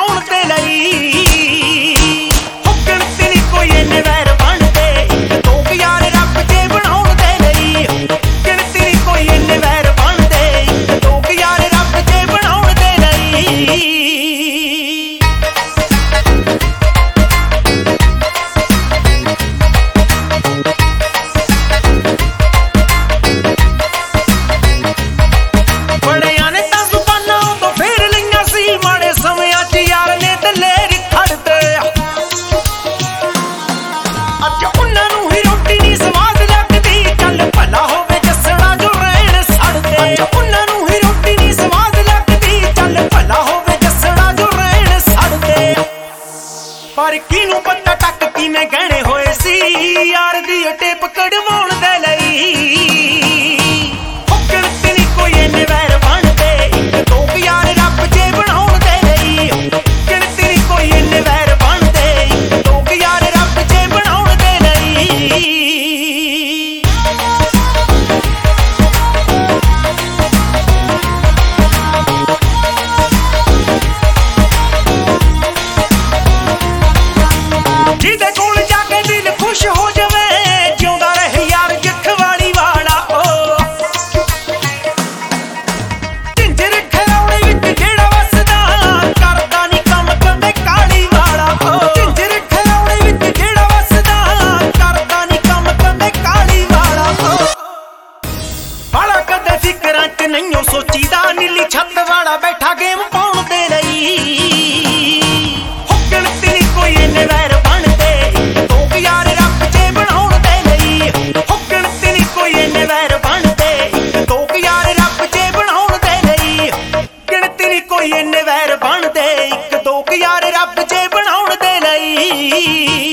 ਬਚਾਉਣ ਦੇ ਲਈ ਹੁਕਣ ਤੇ ਨੀ ਕੋਈ ਇੰਨੇ ਵੈਰ ਬਣਦੇ ਇੱਕ ਦੋ ਯਾਰ ਰੱਬ ਜੇ ਬਣਾਉਣ ਦੇ ਲਈ ਹੁਕਣ ਤੇ ਨੀ ਕੋਈ ਇੰਨੇ ਵੈਰ ਬਣਦੇ ਇੱਕ ਦੋ ਯਾਰ ਰੱਬ ਜੇ ਬਣਾਉਣ ਦੇ ਲਈ ਪਰ ਕਿਨੂੰ ਪਤਾ ਟੱਕ ਕਿਵੇਂ ਗਹਿਣੇ ਹੋਏ ਸੀ ਯਾਰ ਦੀ ਟੇਪ ਕਢਵਾਉਣ ਦੇ ਲਈ ਹੁਕਣ ਤੇ ਨੀ ਕੋਈ ਇੰਨੇ ਵੈਰ ਬਣਦੇ ਇੱਕ ਦੋ ਯਾਰ ਰੱਬ ਜੇ ਬਣਾਉਣ ਦੇ ਲਈ ਹੁਕਣ ਤੇ ਨੀ ਕੋਈ ਇੰਨੇ ਵੈਰ ਬਣਦੇ ਇੱਕ ਦੋ ਯਾਰ ਰੱਬ ਜੇ ਬਣਾਉਣ ਦੇ ਲਈ ਜਿਹਦੇ ਕੋਲ ਜਾ ਕੇ ਦਿਲ ਖੁਸ਼ ਹੋ ਜਾਵੇ ਜਿਉਂਦਾ ਰਹੇ ਯਾਰ ਜਖਵਾਲੀ ਵਾਲਾ ਓ ਝਿੰਜਰ ਖਿਲਾਉਣੇ ਵਿੱਚ ਜਿਹੜਾ ਵਸਦਾ ਕਰਦਾ ਨੀ ਕੰਮ ਕਦੇ ਕਾਲੀ ਵਾਲਾ ਓ ਝਿੰਜਰ ਖਿਲਾਉਣੇ ਵਿੱਚ ਜਿਹੜਾ ਵਸਦਾ ਕਰਦਾ ਨੀ ਕੰਮ ਕਦੇ ਕਾਲੀ ਵਾਲਾ ਓ ਬਾਲਾ ਕਦੇ ਫਿਕਰਾਂ 'ਚ ਨਹੀਂਓ ਸੋਚੀਦਾ ਨੀਲੀ ਛੱਤ ਵਾਲਾ ਬੈਠਾ ਗੇਮ ਪਾਉਣ ਦੇ ਲਈ ਹੁਕਣ ਤੇ ਨੀ ਕੋਈ ਇੰਨੇ ਵੈਰ ਕੋਈ ਇੰਨੇ ਵੈਰ ਬਣਦੇ ਇੱਕ ਦੋ ਯਾਰ ਰੱਬ ਜੇ ਬਣਾਉਣ ਦੇ ਲਈ